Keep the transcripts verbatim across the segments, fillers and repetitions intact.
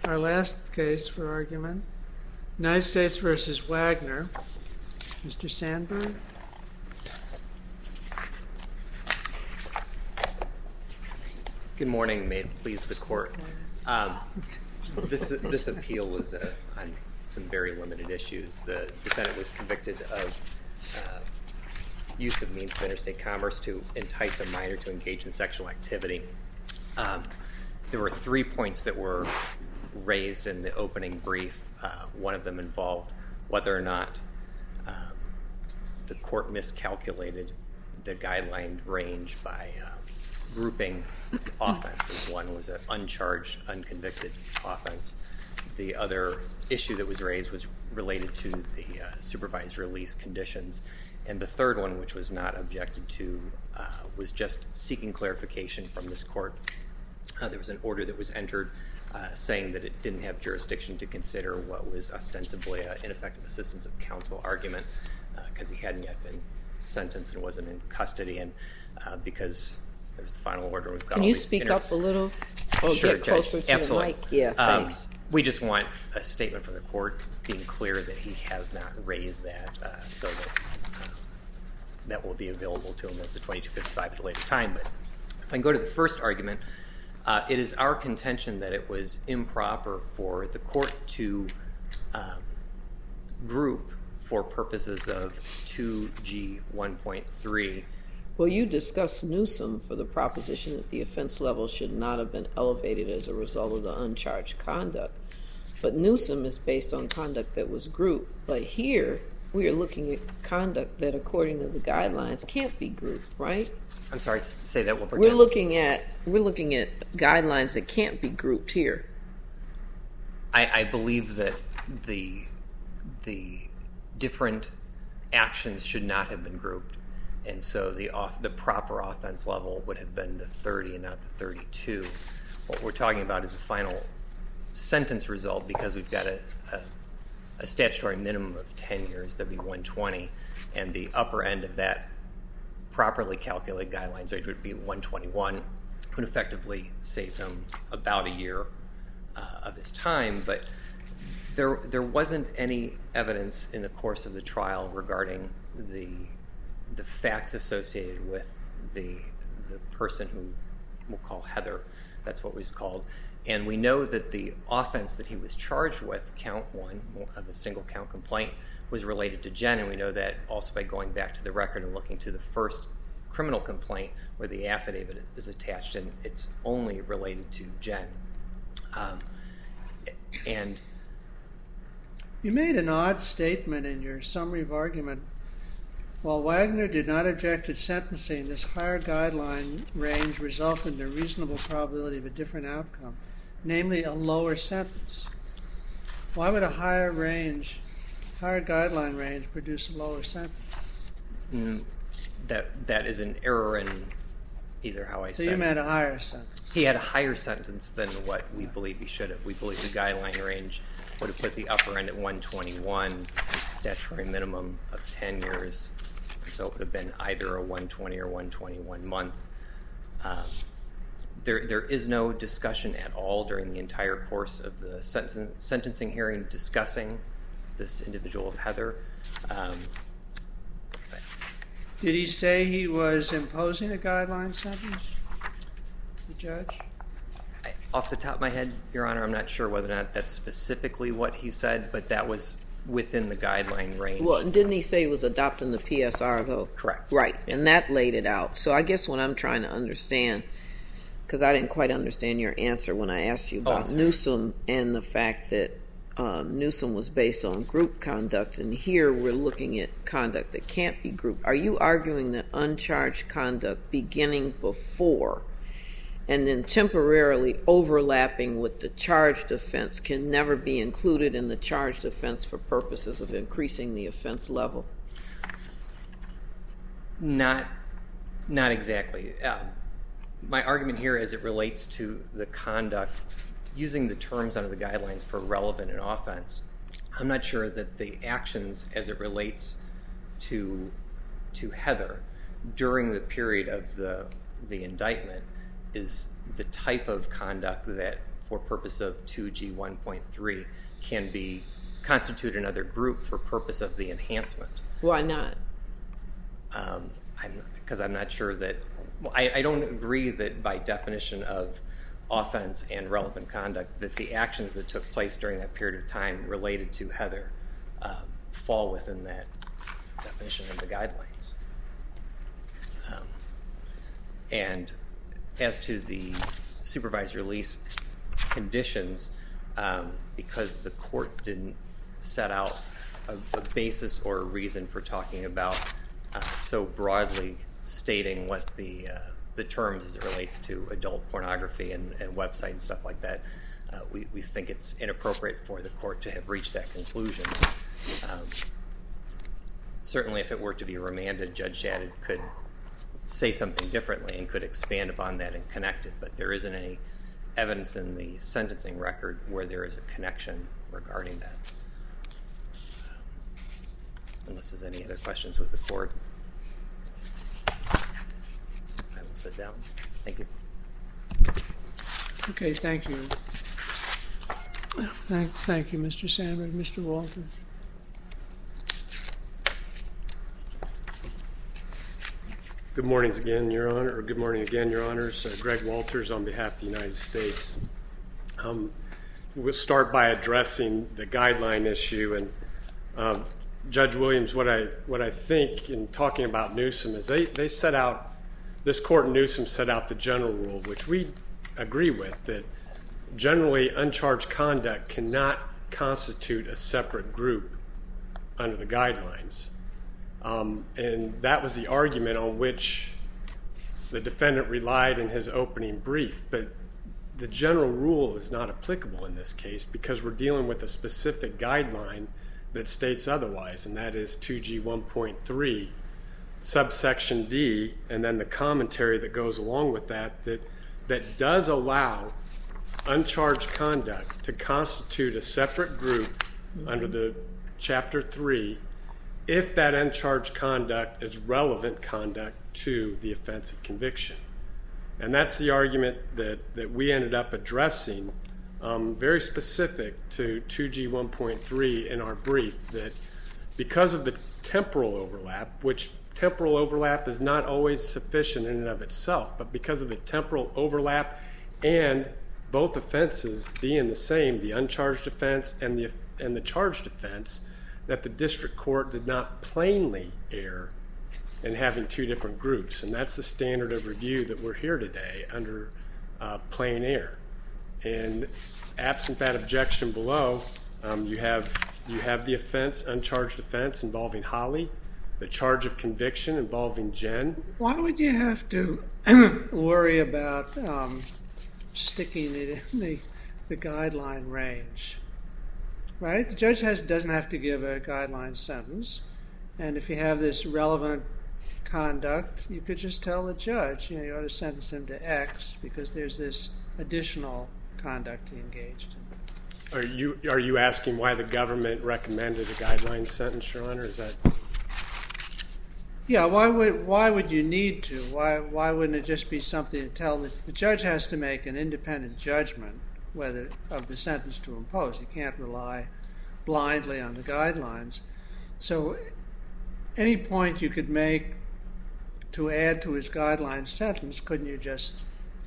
Our last case for argument, United States versus Wagner. Mister Sandberg. Good morning. May it please the court. Um, this this appeal is uh, on some very limited issues. The defendant was convicted of uh, use of means of interstate commerce to entice a minor to engage in sexual activity. Um, there were three points that were raised in the opening brief. Uh, one of them involved whether or not um, the court miscalculated the guideline range by uh, grouping offenses. One was an uncharged, unconvicted offense. The other issue that was raised was related to the uh, supervised release conditions. And the third one, which was not objected to, uh, was just seeking clarification from this court. Uh, there was an order that was entered uh, saying that it didn't have jurisdiction to consider what was ostensibly an ineffective assistance of counsel argument because uh, he hadn't yet been sentenced and wasn't in custody. And uh, because there was the final order, we've got Can all you these speak inter- up a little or sure, get closer Judge. to Absolutely. the mic? Yeah, thanks. Um, we just want a statement from the court being clear that he has not raised that uh, so that uh, that will be available to him as a twenty-two fifty-five at a later time. But if I can go to the first argument, uh, it is our contention that it was improper for the court to um, group for purposes of two G one point three. Well, you discussed Newsom for the proposition that the offense level should not have been elevated as a result of the uncharged conduct. But Newsom is based on conduct that was grouped. But here, we are looking at conduct that, according to the guidelines, can't be grouped, right? I'm sorry, say that one more time. We're looking at we're looking at guidelines that can't be grouped here. I, I believe that the the different actions should not have been grouped. And so the off, the proper offense level would have been the thirty and not the thirty-two. What we're talking about is a final sentence result because we've got a, a, a statutory minimum of ten years, that'd be one twenty, and the upper end of that properly calculated guidelines range would be one twenty-one, would effectively save him about a year uh, of his time. But there, there wasn't any evidence in the course of the trial regarding the the facts associated with the the person who we'll call Heather. That's what was called. And we know that the offense that he was charged with, count one of a single count complaint, was related to Jen. And we know that also by going back to the record and looking to the first criminal complaint where the affidavit is attached, and it's only related to Jen. Um, and you made an odd statement in your summary of argument. While Wagner did not object to sentencing, this higher guideline range resulted in a reasonable probability of a different outcome, namely a lower sentence. Why would a higher range, higher guideline range produce a lower sentence? Mm, that that is an error in either how I so said it. So you meant a higher sentence. He had a higher sentence than what we believe he should have. We believe the guideline range would have put the upper end at one twenty-one, statutory minimum of ten years. So it would have been either a one twenty or one twenty-one month. Um, there, there is no discussion at all during the entire course of the sen- sentencing hearing discussing this individual of Heather. Um, Did he say he was imposing a guideline sentence, the judge? I, off the top of my head, Your Honor, I'm not sure whether or not that's specifically what he said, but that was within the guideline range. Well, and didn't he say he was adopting the P S R, though? Correct. Right, and that laid it out. So I guess what I'm trying to understand, because I didn't quite understand your answer when I asked you about oh, Newsom and the fact that um, Newsom was based on group conduct, and here we're looking at conduct that can't be grouped. Are you arguing that uncharged conduct beginning before and then temporarily overlapping with the charged offense can never be included in the charged offense for purposes of increasing the offense level? Not, not exactly. Um, my argument here as it relates to the conduct, using the terms under the guidelines for relevant and offense, I'm not sure that the actions as it relates to to Heather during the period of the the indictment is the type of conduct that for purpose of two G one point three can be constitute another group for purpose of the enhancement. Why not? Um, I'm, because I'm not sure that, well, I, I don't agree that by definition of offense and relevant conduct that the actions that took place during that period of time related to Heather um, fall within that definition of the guidelines. Um, and as to the supervised release conditions, um, because the court didn't set out a, a basis or a reason for talking about uh, so broadly stating what the uh, the terms as it relates to adult pornography and, and website and stuff like that, uh, we, we think it's inappropriate for the court to have reached that conclusion. Um, certainly if it were to be remanded, Judge Shadid could say something differently and could expand upon that and connect it, but there isn't any evidence in the sentencing record where there is a connection regarding that. Unless there's any other questions with the court, I will sit down. Thank you. Okay, thank you. Thank, thank you, Mister Sandberg. Mister Walter. Good mornings again, Your Honor, or good morning again, Your Honors. Uh, Greg Walters on behalf of the United States. Um, we'll start by addressing the guideline issue. And um, Judge Williams, what I what I think in talking about Newsom is they, they set out, this court in Newsom set out the general rule, which we agree with, that generally uncharged conduct cannot constitute a separate group under the guidelines. Um, and that was the argument on which the defendant relied in his opening brief. But the general rule is not applicable in this case because we're dealing with a specific guideline that states otherwise, and that is two G one point three, subsection D, and then the commentary that goes along with that, that, that does allow uncharged conduct to constitute a separate group mm-hmm. under the Chapter three if that uncharged conduct is relevant conduct to the offense of conviction. And that's the argument that, that we ended up addressing, um, very specific to two G one point three in our brief, that because of the temporal overlap, which temporal overlap is not always sufficient in and of itself, but because of the temporal overlap and both offenses being the same, the uncharged offense and the, and the charged offense, that the district court did not plainly err in having two different groups. And that's the standard of review that we're here today under uh, plain error. And absent that objection below, um, you have you have the offense, uncharged offense involving Holly, the charge of conviction involving Jen. Why would you have to worry about um, sticking it in the, the guideline range? Right? The judge has, doesn't have to give a guideline sentence. And if you have this relevant conduct, you could just tell the judge, you know, you ought to sentence him to X because there's this additional conduct he engaged in. Are you are you asking why the government recommended a guideline sentence, Your Honor? Is that? Yeah. Why would why would you need to? Why why wouldn't it just be something to tell the, the judge has to make an independent judgment whether of the sentence to impose. He can't rely blindly on the guidelines. So any point you could make to add to his guideline sentence, couldn't you just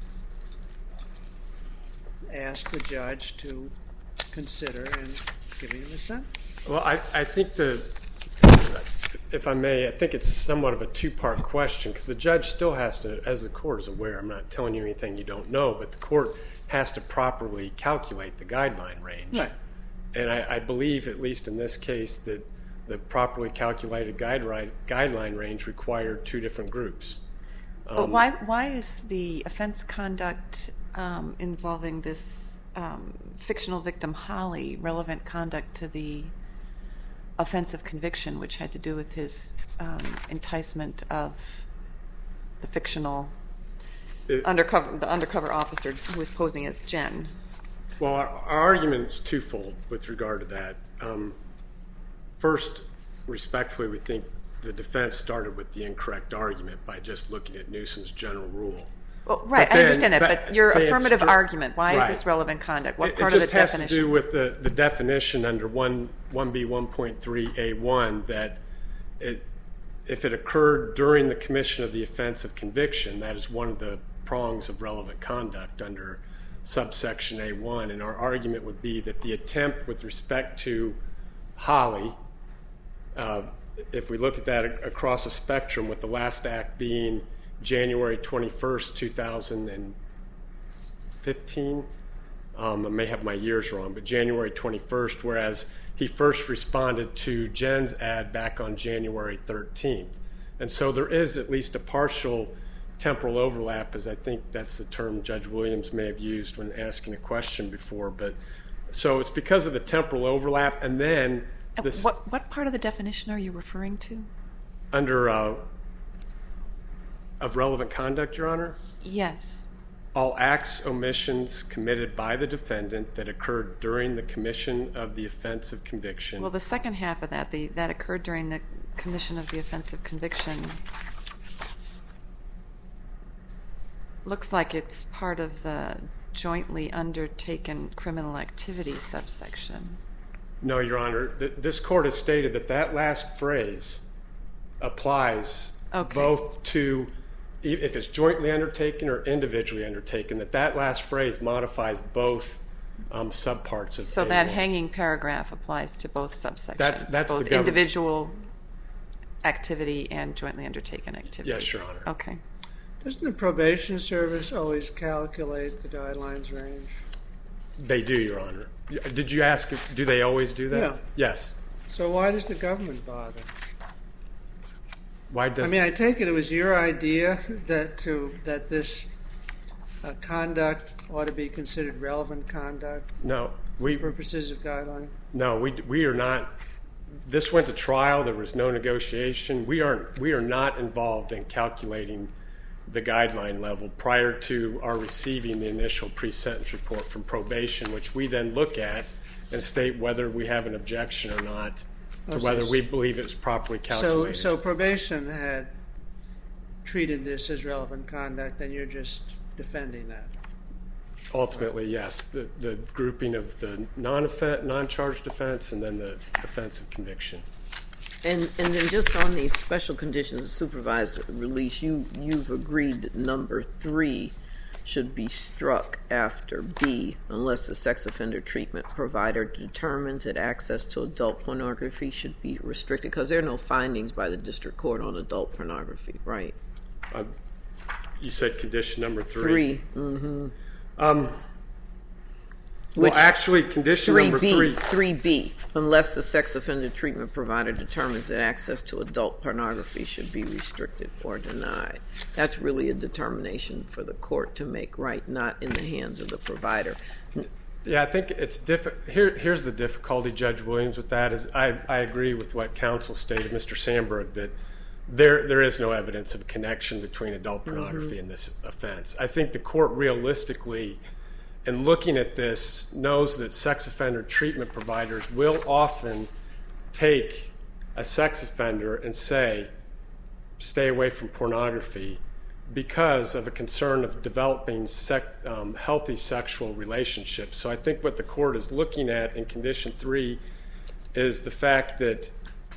ask the judge to consider and giving him a sentence? Well, I, I think the, if I may, I think it's somewhat of a two-part question because the judge still has to, as the court is aware, I'm not telling you anything you don't know, but the court has to properly calculate the guideline range. Right. And I, I believe, at least in this case, that the properly calculated guideline, guideline range required two different groups. Um, but why, why is the offense conduct um, involving this um, fictional victim, Holly, relevant conduct to the offense of conviction, which had to do with his um, enticement of the fictional It, undercover, the undercover officer who was posing as Jen? Well, our, our argument is twofold with regard to that. Um, first, respectfully, we think the defense started with the incorrect argument by just looking at Newsom's general rule. Well, right, But then- I understand that, but but your to affirmative answer- argument, why right. is this relevant conduct? What It- part it of the just has definition? to do with the, the definition under one B one point three A one that it, if it occurred during the commission of the offense of conviction, that is one of the prongs of relevant conduct under subsection A one. And our argument would be that the attempt with respect to Holly, uh, if we look at that across a spectrum, with the last act being January twenty-first, two thousand fifteen, um, I may have my years wrong, but January twenty-first, whereas he first responded to Jen's ad back on January thirteenth. And so there is at least a partial temporal overlap, as I think that's the term Judge Williams may have used when asking a question before. But so it's because of the temporal overlap, and then this, what, what part of the definition are you referring to? Under uh, of relevant conduct, Your Honor? Yes. All acts, omissions committed by the defendant that occurred during the commission of the offense of conviction. Well, the second half of that, the, that occurred during the commission of the offense of conviction, looks like it's part of the jointly undertaken criminal activity subsection. No, Your Honor. Th- this court has stated that that last phrase applies Okay. both to, if it's jointly undertaken or individually undertaken, that that last phrase modifies both um, subparts of So A one. that hanging paragraph applies to both subsections, That's- that's the both government- individual activity and jointly undertaken activity. Yes, Your Honor. Okay. Doesn't the probation service always calculate the guidelines range? They do, Your Honor. Did you ask, if, do they always do that? Yeah. Yes. So why does the government bother? Why does I mean, I take it it was your idea that to that this uh, conduct ought to be considered relevant conduct no, we for purposes of guideline? No, we we are not. This went to trial. There was no negotiation. We aren't. We are not involved in calculating the guideline level prior to our receiving the initial pre-sentence report from probation, which we then look at and state whether we have an objection or not to Oh, so whether s- we believe it's properly So, calculated. so probation had treated this as relevant conduct, and you're just defending that. Ultimately, yes, the the grouping of the non-offense, non-charged offense, and then the offense of conviction. And and then just on these special conditions of supervised release, you you've agreed that number three should be struck after B unless the sex offender treatment provider determines that access to adult pornography should be restricted, because there are no findings by the district court on adult pornography, right? Uh, you said condition number three. Three. Mm-hmm. Um, Which- well, actually, condition Three number B. three. Three B. Unless the sex offender treatment provider determines that access to adult pornography should be restricted or denied. That's really a determination for the court to make, right? Not in the hands of the provider. Yeah, I think it's diff- here. Here's the difficulty, Judge Williams, with that is I, I agree with what counsel stated, Mister Sandberg, that there there is no evidence of connection between adult pornography and this offense. I think the court realistically, in looking at this, knows that sex offender treatment providers will often take a sex offender and say, stay away from pornography, because of a concern of developing sec, um, healthy sexual relationships. So I think what the court is looking at in condition three is the fact that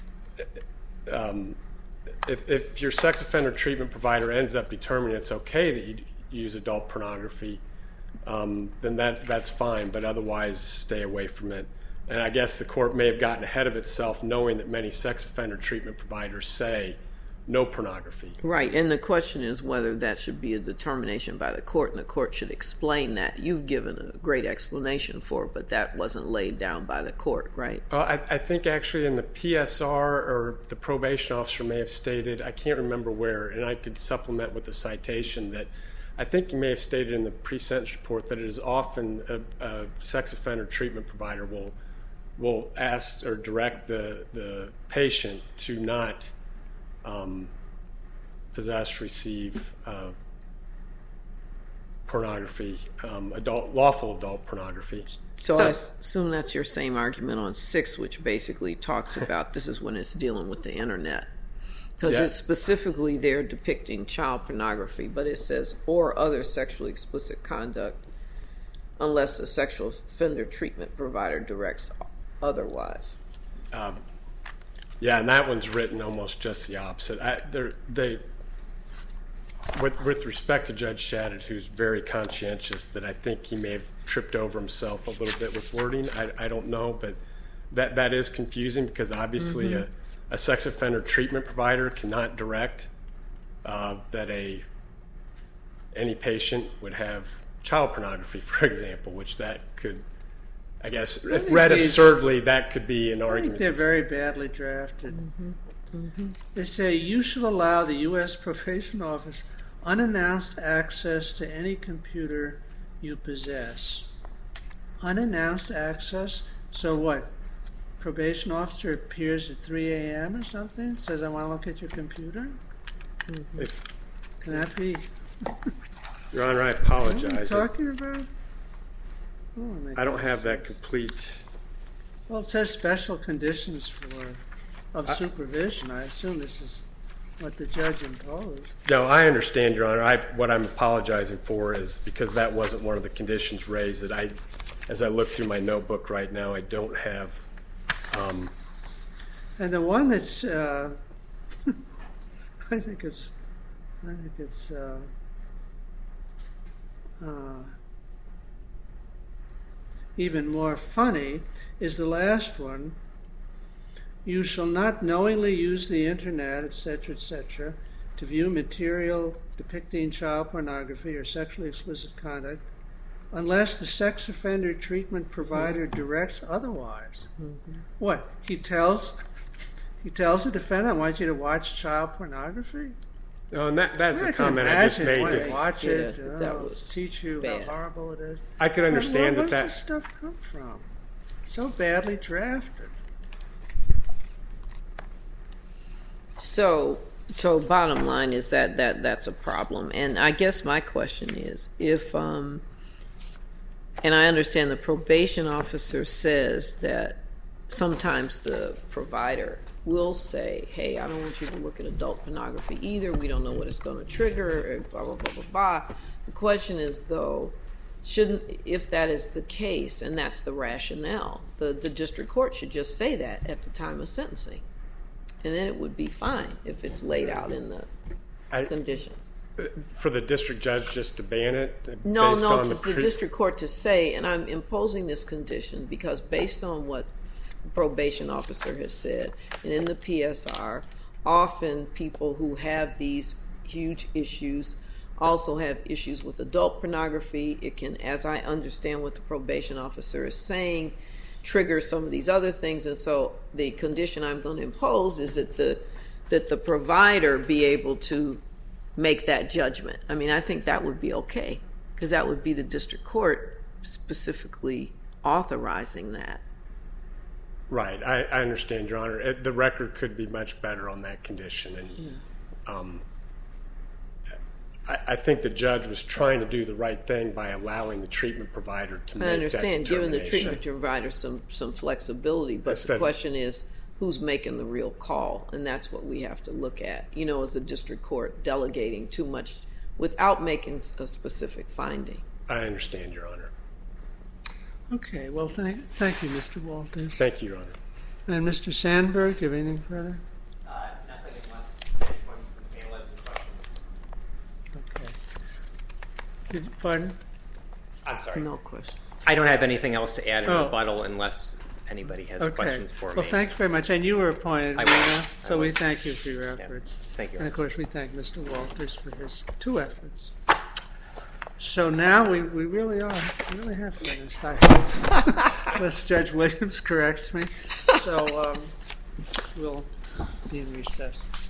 um, if, if your sex offender treatment provider ends up determining it's okay that you use adult pornography, um, then that that's fine, but otherwise stay away from it. And I guess the court may have gotten ahead of itself knowing that many sex offender treatment providers say no pornography. Right, and the question is whether that should be a determination by the court, and the court should explain that. You've given a great explanation for it, but that wasn't laid down by the court, right? Uh, I, I think actually in the P S R, or the probation officer may have stated, I can't remember where, and I could supplement with the citation, that I think he may have stated in the pre-sentence report that it is often a, a sex offender treatment provider will will ask or direct the, the patient to not um, possess, receive uh, pornography, um, adult, lawful adult pornography. So, So- I assume that's your same argument on six, which basically talks about this is when it's dealing with the internet. Because Yeah. it's specifically there depicting child pornography, but it says, or other sexually explicit conduct, unless the sexual offender treatment provider directs otherwise. Um, yeah, and that one's written almost just the opposite. I, they, with, with respect to Judge Shadid, who's very conscientious, that I think he may have tripped over himself a little bit with wording. I, I don't know, but that that is confusing because obviously mm-hmm. a, a sex offender treatment provider cannot direct uh, that a any patient would have child pornography, for example, which that could, I guess, I if read absurdly, that could be an I argument. I think they're very badly drafted. Mm-hmm. Mm-hmm. They say you shall allow the U S Probation Office unannounced access to any computer you possess. Unannounced access? So what? Probation officer appears at three a.m. or something, says, I want to look at your computer? Mm-hmm. If, Can that be? Your Honor, I apologize. What are you talking about? Oh, I don't have sense. that complete. Well, it says special conditions for of I, supervision. I assume this is what the judge imposed. No, I understand, Your Honor. I, what I'm apologizing for is because that wasn't one of the conditions raised. That I, as I look through my notebook right now, I don't have. Um, and the one that's, uh, I think it's, I think it's. Uh, uh, even more funny is the last one. You shall not knowingly use the internet, et cetera, et cetera, to view material depicting child pornography or sexually explicit conduct unless the sex offender treatment provider directs otherwise. Mm-hmm. What? He tells he tells the defendant, I want you to watch child pornography? No, and that, that's I a comment I just made. To watch it, yeah, uh, that was teach you bad. how horrible it is. I could understand where, that where that. does this stuff come from? So badly drafted. So, so bottom line is that, that that's a problem. And I guess my question is, if, um, and I understand the probation officer says that sometimes the provider will say, hey, I don't want you to look at adult pornography either. We don't know what it's going to trigger, blah, blah, blah, blah, blah. The question is, though, shouldn't, if that is the case, and that's the rationale, the, the district court should just say that at the time of sentencing. And then it would be fine if it's laid out in the I, conditions. For the district judge just to ban it? No, based no, on to the, the pre- district court to say, and I'm imposing this condition because based on what the probation officer has said, and in the P S R, often people who have these huge issues also have issues with adult pornography. It can, as I understand what the probation officer is saying, trigger some of these other things, and so the condition I'm going to impose is that the that the provider be able to make that judgment. I mean, I think that would be okay because that would be the district court specifically authorizing that. Right, I, I understand, Your Honor. It, the record could be much better on that condition, and yeah. um, I, I think the judge was trying to do the right thing by allowing the treatment provider to make that determination. I understand, giving the treatment provider some, some flexibility, but Instead the question is who's making the real call, and that's what we have to look at. You know, as a district court, delegating too much without making a specific finding. I understand, Your Honor. Okay, well, thank, thank you, Mister Walters. Thank you, Your Honor. And Mister Sandberg, do you have anything further? Uh, nothing unless anyone from the panel has any questions. Okay. Did, pardon? I'm sorry. No question. I don't have anything else to add in Oh. rebuttal unless anybody has Okay. questions for well, me. Well, thanks very much. And you were appointed, I Rena, was. so I we was. thank you for your efforts. Yeah. Thank you. And, of course, we thank Mister Walters for his two efforts. So now we, we really are, we really have finished, I hope. Unless Judge Williams corrects me. So um, we'll be in recess.